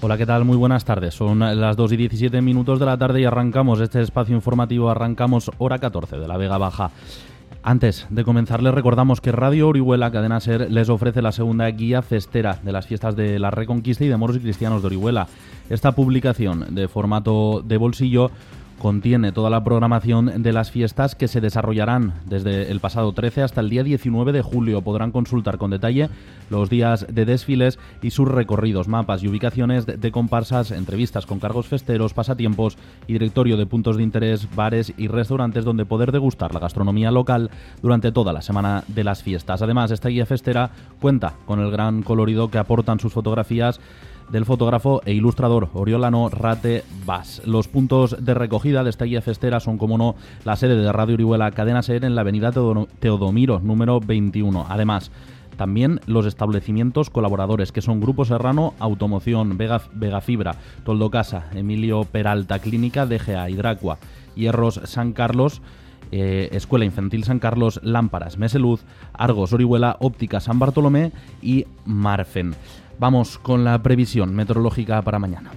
Hola, ¿qué tal? Muy buenas tardes. Son las 2:17 de la tarde y arrancamos este espacio informativo, arrancamos hora 14 de la Vega Baja. Antes de comenzar, les recordamos que Radio Orihuela, Cadena SER, les ofrece la segunda guía festera de las fiestas de la Reconquista y de Moros y Cristianos de Orihuela. Esta publicación de formato de bolsillo contiene toda la programación de las fiestas que se desarrollarán desde el pasado 13 hasta el día 19 de julio. Podrán consultar con detalle los días de desfiles y sus recorridos, mapas y ubicaciones de comparsas, entrevistas con cargos festeros, pasatiempos y directorio de puntos de interés, bares y restaurantes donde poder degustar la gastronomía local durante toda la semana de las fiestas. Además, esta guía festera cuenta con el gran colorido que aportan sus fotografías del fotógrafo e ilustrador oriolano Rate Bas. Los puntos de recogida de esta guía festera son, como no, la sede de Radio Orihuela Cadena SER en la avenida Teodomiro, número 21. Además, también los establecimientos colaboradores, que son Grupo Serrano, Automoción, Vega Fibra, Toldo Casa, Emilio Peralta Clínica, DGA, Hidracua, Hierros San Carlos, Escuela Infantil San Carlos, Lámparas, Meseluz, Argos Orihuela, Óptica San Bartolomé y Marfen. Vamos con la previsión meteorológica para mañana.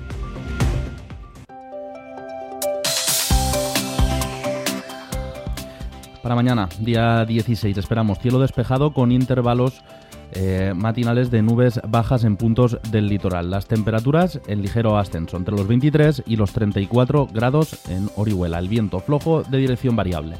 Para mañana, día 16, esperamos cielo despejado con intervalos matinales de nubes bajas en puntos del litoral. Las temperaturas en ligero ascenso, entre los 23 y los 34 grados en Orihuela. El viento flojo de dirección variable.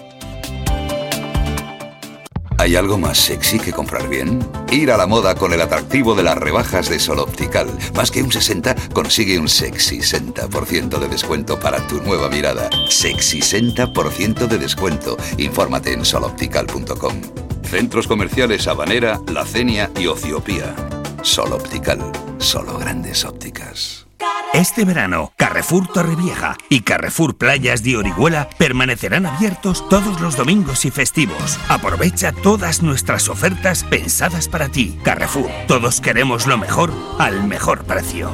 ¿Hay algo más sexy que comprar bien? Ir a la moda con el atractivo de las rebajas de Sol Optical. Más que un 60, consigue un sexy 60% de descuento para tu nueva mirada. Sexy 60% de descuento. Infórmate en soloptical.com. Centros comerciales Habanera, La Cenia y Ociopía. Sol Optical. Solo grandes ópticas. Este verano, Carrefour Torrevieja y Carrefour Playas de Orihuela permanecerán abiertos todos los domingos y festivos. Aprovecha todas nuestras ofertas pensadas para ti. Carrefour, todos queremos lo mejor al mejor precio.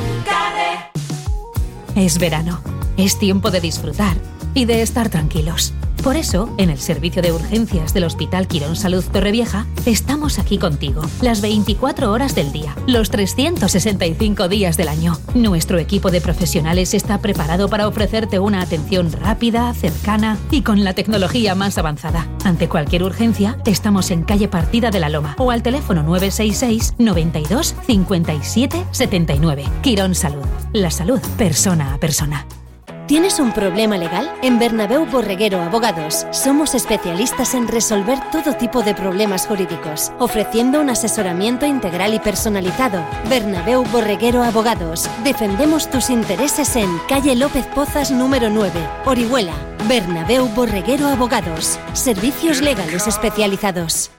Es verano, es tiempo de disfrutar y de estar tranquilos. Por eso, en el servicio de urgencias del Hospital Quirón Salud Torrevieja, estamos aquí contigo, las 24 horas del día, los 365 días del año. Nuestro equipo de profesionales está preparado para ofrecerte una atención rápida, cercana y con la tecnología más avanzada. Ante cualquier urgencia, estamos en calle Partida de la Loma o al teléfono 966 92 57 79. Quirón Salud, la salud persona a persona. ¿Tienes un problema legal? En Bernabéu Borreguero Abogados somos especialistas en resolver todo tipo de problemas jurídicos, ofreciendo un asesoramiento integral y personalizado. Bernabéu Borreguero Abogados. Defendemos tus intereses en calle López Pozas número 9, Orihuela. Bernabéu Borreguero Abogados. Servicios legales especializados.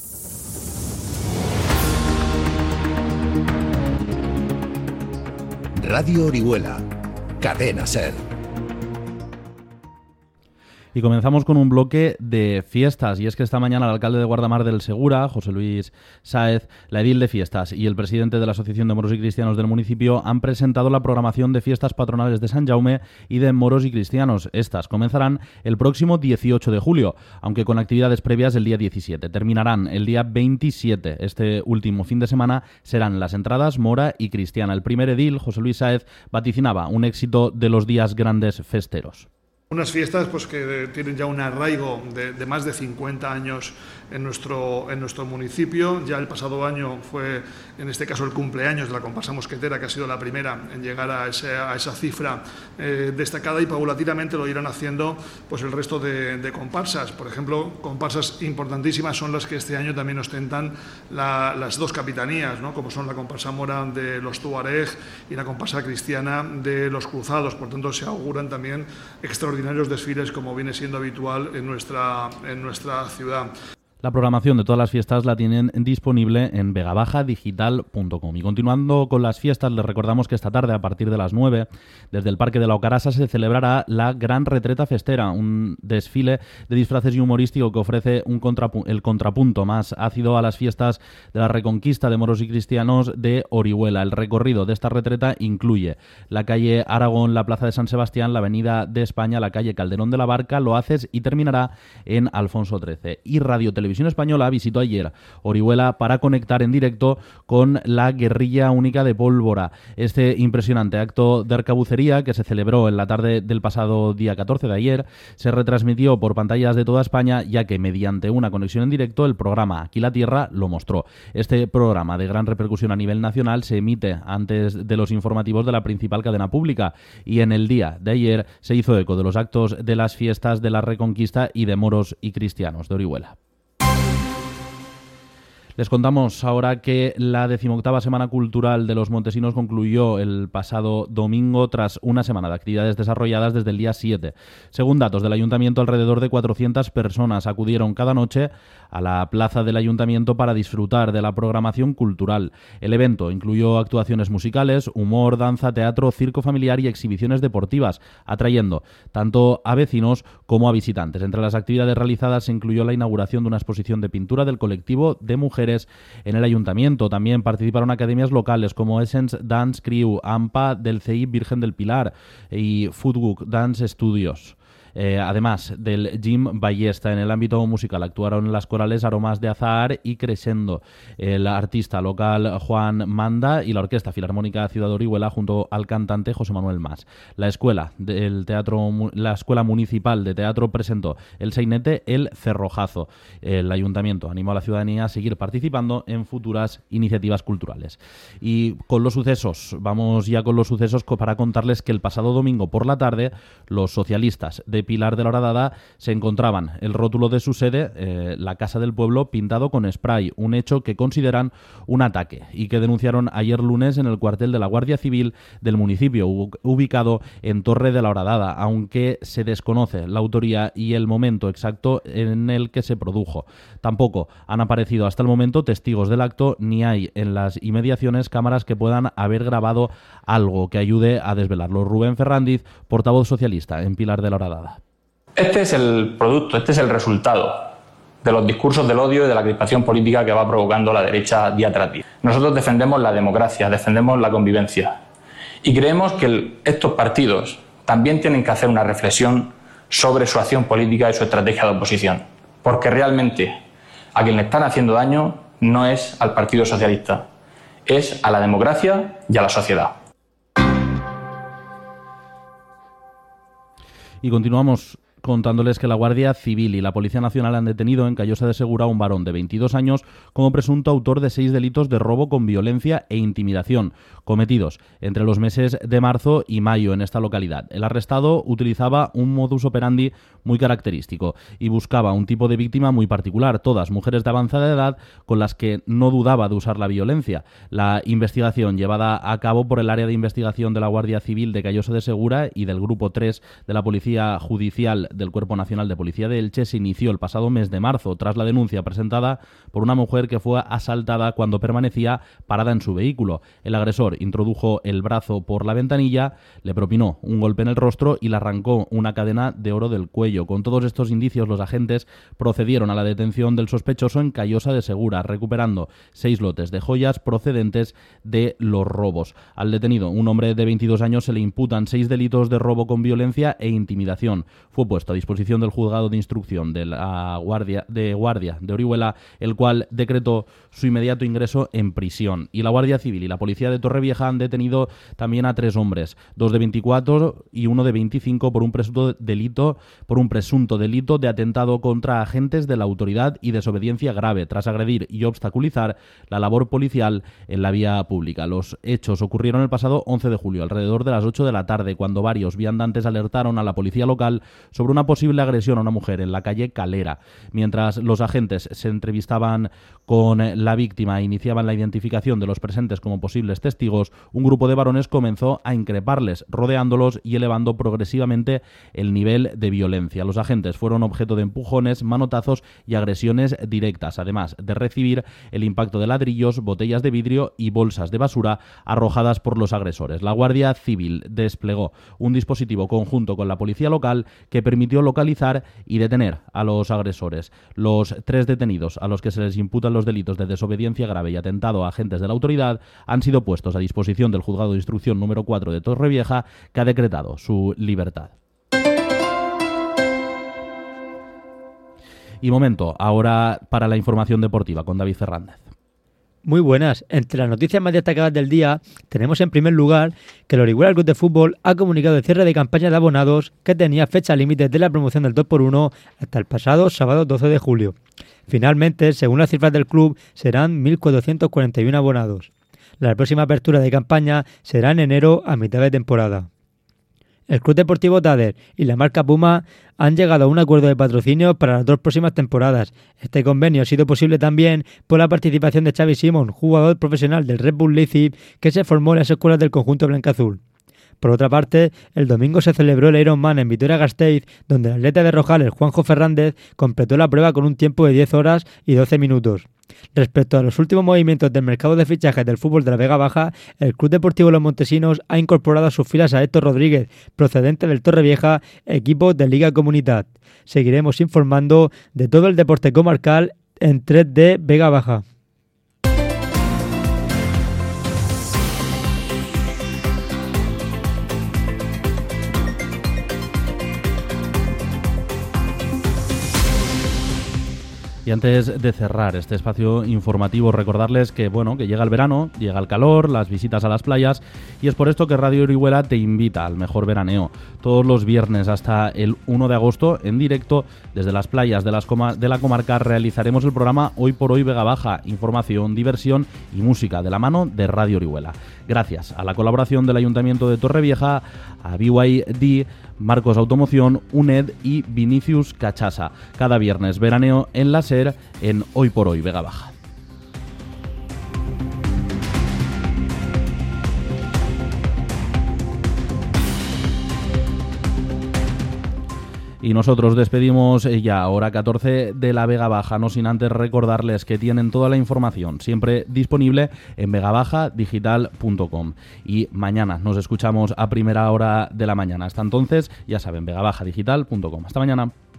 Radio Orihuela, Cadena SER. Y comenzamos con un bloque de fiestas, y es que esta mañana el alcalde de Guardamar del Segura, José Luis Sáez, la edil de fiestas y el presidente de la Asociación de Moros y Cristianos del municipio han presentado la programación de fiestas patronales de San Jaume y de Moros y Cristianos. Estas comenzarán el próximo 18 de julio, aunque con actividades previas el día 17. Terminarán el día 27. Este último fin de semana serán las entradas mora y cristiana. El primer edil, José Luis Sáez, vaticinaba un éxito de los días grandes festeros. Unas fiestas pues que tienen ya un arraigo de más de 50 años en nuestro municipio. Ya el pasado año fue, en este caso, el cumpleaños de la comparsa mosquetera, que ha sido la primera en llegar a esa cifra destacada, y paulatinamente lo irán haciendo pues el resto de comparsas. Por ejemplo, comparsas importantísimas son las que este año también ostentan las dos capitanías, ¿no?, como son la comparsa mora de los Tuareg y la comparsa cristiana de los Cruzados. Por tanto, se auguran también extraordinarios desfiles, como viene siendo habitual en nuestra ciudad. La programación de todas las fiestas la tienen disponible en vegabajadigital.com. Y continuando con las fiestas, les recordamos que esta tarde, a partir de las 9, desde el Parque de la Ocarasa se celebrará la Gran Retreta Festera, un desfile de disfraces y humorístico que ofrece el contrapunto más ácido a las fiestas de la Reconquista de Moros y Cristianos de Orihuela. El recorrido de esta retreta incluye la calle Aragón, la Plaza de San Sebastián, la Avenida de España, la calle Calderón de la Barca, Loaces y terminará en Alfonso XIII. Y Radio Televisión Televisión Española visitó ayer Orihuela para conectar en directo con la Guerrilla Única de Pólvora. Este impresionante acto de arcabucería, que se celebró en la tarde del pasado día 14 de ayer, se retransmitió por pantallas de toda España, ya que mediante una conexión en directo el programa Aquí la Tierra lo mostró. Este programa de gran repercusión a nivel nacional se emite antes de los informativos de la principal cadena pública, y en el día de ayer se hizo eco de los actos de las fiestas de la Reconquista y de moros y cristianos de Orihuela. Les contamos ahora que la 18ª Semana Cultural de los Montesinos concluyó el pasado domingo tras una semana de actividades desarrolladas desde el día 7. Según datos del Ayuntamiento, alrededor de 400 personas acudieron cada noche a la plaza del Ayuntamiento para disfrutar de la programación cultural. El evento incluyó actuaciones musicales, humor, danza, teatro, circo familiar y exhibiciones deportivas, atrayendo tanto a vecinos como a visitantes. Entre las actividades realizadas se incluyó la inauguración de una exposición de pintura del colectivo de mujeres en el Ayuntamiento. También participaron academias locales como Essence Dance Crew, AMPA del CEI Virgen del Pilar y Footwork Dance Studios. Además del Jim Ballesta. En el ámbito musical actuaron las corales Aromas de Azahar y Crescendo, el artista local Juan Manda y la Orquesta Filarmónica Ciudad de Orihuela junto al cantante José Manuel Mas. La Escuela Municipal de Teatro presentó el sainete El Cerrojazo. El Ayuntamiento animó a la ciudadanía a seguir participando en futuras iniciativas culturales. Y con los sucesos, vamos ya con los sucesos para contarles que el pasado domingo por la tarde los socialistas de Pilar de la Horadada se encontraban el rótulo de su sede, la Casa del Pueblo, pintado con spray, un hecho que consideran un ataque y que denunciaron ayer lunes en el cuartel de la Guardia Civil del municipio, ubicado en Torre de la Horadada, aunque se desconoce la autoría y el momento exacto en el que se produjo. Tampoco han aparecido hasta el momento testigos del acto, ni hay en las inmediaciones cámaras que puedan haber grabado algo que ayude a desvelarlo. Rubén Ferrandiz, portavoz socialista en Pilar de la Horadada. Este es el producto, este es el resultado de los discursos del odio y de la crispación política que va provocando la derecha día tras día. Nosotros defendemos la democracia, defendemos la convivencia y creemos que estos partidos también tienen que hacer una reflexión sobre su acción política y su estrategia de oposición, porque realmente a quien le están haciendo daño no es al Partido Socialista, es a la democracia y a la sociedad. Y continuamos contándoles que la Guardia Civil y la Policía Nacional han detenido en Callosa de Segura a un varón de 22 años como presunto autor de 6 delitos de robo con violencia e intimidación cometidos entre los meses de marzo y mayo en esta localidad. El arrestado utilizaba un modus operandi muy característico y buscaba un tipo de víctima muy particular, todas mujeres de avanzada edad con las que no dudaba de usar la violencia. La investigación llevada a cabo por el área de investigación de la Guardia Civil de Callosa de Segura y del Grupo 3 de la Policía Judicial del Cuerpo Nacional de Policía de Elche se inició el pasado mes de marzo tras la denuncia presentada por una mujer que fue asaltada cuando permanecía parada en su vehículo. El agresor introdujo el brazo por la ventanilla, le propinó un golpe en el rostro y le arrancó una cadena de oro del cuello. Con todos estos indicios, los agentes procedieron a la detención del sospechoso en Callosa de Segura, recuperando 6 lotes de joyas procedentes de los robos. Al detenido, un hombre de 22 años, se le imputan 6 delitos de robo con violencia e intimidación. Fue puesto a disposición del juzgado de instrucción de la Guardia de Orihuela, el cual decretó su inmediato ingreso en prisión. Y la Guardia Civil y la Policía de Torrevieja han detenido también a 3 hombres, 2 de 24 y 1 de 25 por un presunto delito de atentado contra agentes de la autoridad y desobediencia grave tras agredir y obstaculizar la labor policial en la vía pública. Los hechos ocurrieron el pasado 11 de julio, alrededor de las 8 de la tarde, cuando varios viandantes alertaron a la policía local sobre una posible agresión a una mujer en la calle Calera. Mientras los agentes se entrevistaban con la víctima e iniciaban la identificación de los presentes como posibles testigos, un grupo de varones comenzó a increparles, rodeándolos y elevando progresivamente el nivel de violencia. Los agentes fueron objeto de empujones, manotazos y agresiones directas, además de recibir el impacto de ladrillos, botellas de vidrio y bolsas de basura arrojadas por los agresores. La Guardia Civil desplegó un dispositivo conjunto con la policía local que permitió localizar y detener a los agresores. Los 3 detenidos a los que se les imputan los delitos de desobediencia grave y atentado a agentes de la autoridad han sido puestos a disposición del juzgado de instrucción número 4 de Torrevieja, que ha decretado su libertad. Y momento, ahora para la información deportiva con David Fernández. Muy buenas. Entre las noticias más destacadas del día, tenemos en primer lugar que el Orihuela Club de Fútbol ha comunicado el cierre de campaña de abonados que tenía fecha límite de la promoción del 2x1 hasta el pasado sábado 12 de julio. Finalmente, según las cifras del club, serán 1.441 abonados. La próxima apertura de campaña será en enero a mitad de temporada. El Club Deportivo Tader y la marca Puma han llegado a un acuerdo de patrocinio para las 2 próximas temporadas. Este convenio ha sido posible también por la participación de Xavi Simón, jugador profesional del Red Bull Leipzig que se formó en las escuelas del conjunto blancaazul. Por otra parte, el domingo se celebró el Ironman en Vitoria-Gasteiz, donde el atleta de Rojales, Juanjo Fernández, completó la prueba con un tiempo de 10 horas y 12 minutos. Respecto a los últimos movimientos del mercado de fichajes del fútbol de la Vega Baja, el Club Deportivo Los Montesinos ha incorporado a sus filas a Héctor Rodríguez, procedente del Torrevieja, equipo de Liga Comunidad. Seguiremos informando de todo el deporte comarcal en 3D Vega Baja. Y antes de cerrar este espacio informativo, recordarles que que llega el verano, llega el calor, las visitas a las playas, y es por esto que Radio Orihuela te invita al mejor veraneo. Todos los viernes hasta el 1 de agosto, en directo, desde las playas de la comarca, realizaremos el programa Hoy por Hoy Vega Baja, información, diversión y música, de la mano de Radio Orihuela. Gracias a la colaboración del Ayuntamiento de Torrevieja, a BYD, Marcos Automoción, UNED y Vinicius Cachasa. Cada viernes veraneo en la SER en Hoy por Hoy Vega Baja. Y nosotros despedimos ya hora 14 de la Vega Baja, no sin antes recordarles que tienen toda la información siempre disponible en vegabajadigital.com. Y mañana nos escuchamos a primera hora de la mañana. Hasta entonces, ya saben, vegabajadigital.com. Hasta mañana.